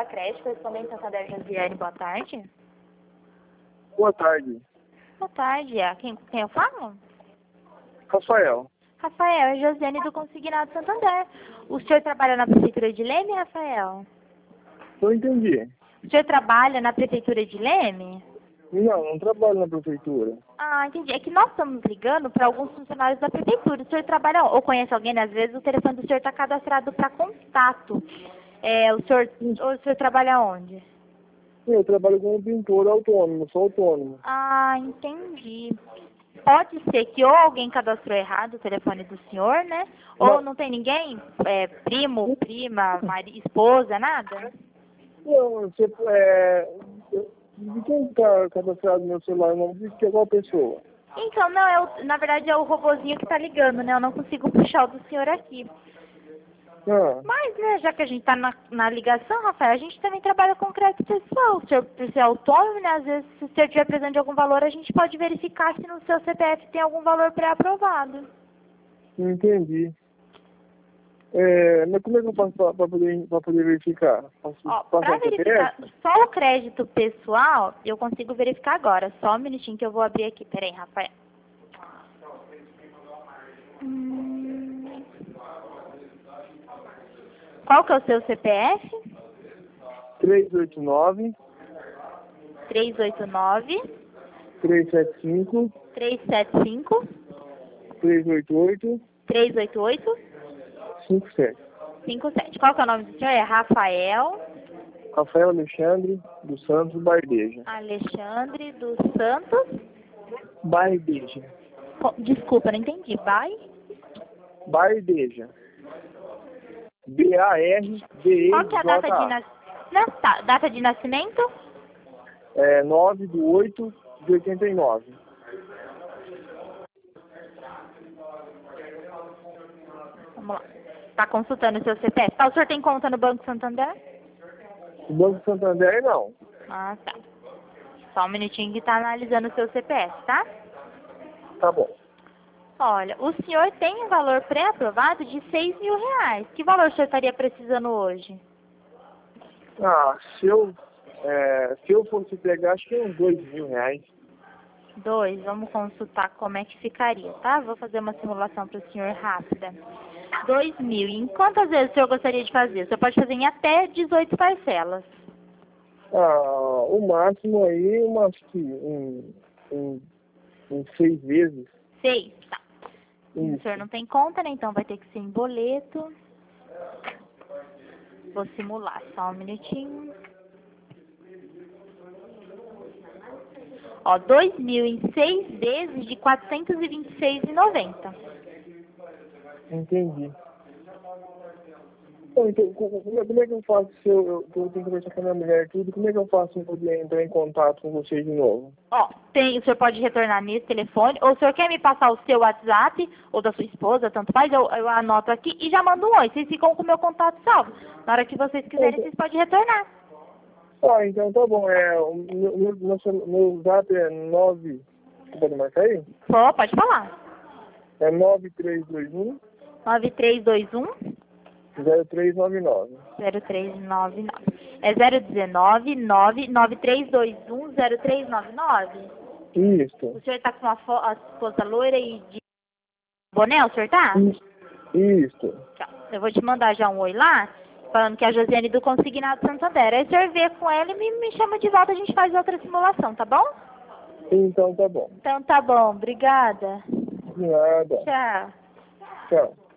Creche, correspondente Santander Josiane, boa tarde. Boa tarde. Boa tarde, quem eu falo? Rafael. Rafael, é Josiane do Consignado Santander. O senhor trabalha na Prefeitura de Leme, Rafael? Não entendi. O senhor trabalha na Prefeitura de Leme? Não trabalho na prefeitura. Ah, entendi. É que nós estamos ligando para alguns funcionários da Prefeitura. O senhor trabalha ou conhece alguém? Às vezes o telefone do senhor está cadastrado para contato. O senhor trabalha onde? Eu trabalho como pintor autônomo, sou autônomo. Ah, entendi. Pode ser que ou alguém cadastrou errado o telefone do senhor, né? Ou não tem ninguém? Primo, prima, esposa, nada? Não, de quem está cadastrado no meu celular? Não diz que é qual pessoa? Então, não, na verdade é o robozinho que está ligando, né? Eu não consigo puxar o do senhor aqui. Ah, Mas, né, já que a gente está na ligação, Rafael, a gente também trabalha com crédito pessoal. O senhor, por ser autônomo, né, às vezes, se o senhor estiver precisando de algum valor, a gente pode verificar se no seu CPF tem algum valor pré-aprovado. não entendi. Mas como é que eu faço para poder verificar? Para verificar só o crédito pessoal, eu consigo verificar agora. Só um minutinho que eu vou abrir aqui. Peraí, Rafael. Qual que é o seu CPF? 389 389 375 375 388 388 57. 57. Qual que é o nome do senhor? É Rafael Alexandre dos Santos Bardeja. Alexandre dos Santos. Bardeja. Desculpa, não entendi. Bardeja. B-A-R-D-E-J-A. Qual que é a data de nascimento? Data de nascimento? 9/8/89. Vamos lá. Tá consultando o seu CPF. O senhor tem conta no Banco Santander? O Banco Santander, não. Ah, tá. Só um minutinho que tá analisando o seu CPF, tá? Tá bom. Olha, o senhor tem um valor pré-aprovado de R$6.000. Que valor o senhor estaria precisando hoje? Se eu fosse pegar, acho que é uns R$2.000. Vamos consultar como é que ficaria, tá? Vou fazer uma simulação para o senhor rápida. 2.000. Em quantas vezes o senhor gostaria de fazer? O senhor pode fazer em até 18 parcelas. O máximo aí, acho que em 6 vezes. 6, tá. Isso. O senhor não tem conta, né? Então vai ter que ser em boleto. Vou simular, só um minutinho. 2.000 em 6 vezes de R$426,90. Entendi. Então, como é que eu faço se eu tenho que conversar com a minha mulher e tudo? Como é que eu faço para poder entrar em contato com vocês de novo? O senhor pode retornar nesse telefone, ou o senhor quer me passar o seu WhatsApp, ou da sua esposa, tanto faz, eu anoto aqui e já mando um oi. Vocês ficam com o meu contato salvo. Na hora que vocês quiserem, vocês podem retornar. Então tá bom. Meu zap é 9... Você pode marcar aí? Pode falar. É 9321 9321 0399. 0399. É 019 99321 0399? Isso. O senhor tá com a esposa loira e de boné, o senhor tá? Isso. Tá. Eu vou te mandar já um oi lá, falando que é a Josiane do Consignado Santander. Aí o senhor vê com ela e me chama de volta, a gente faz outra simulação, tá bom? Então tá bom. Então tá bom, obrigada. De nada. Tchau. Tchau.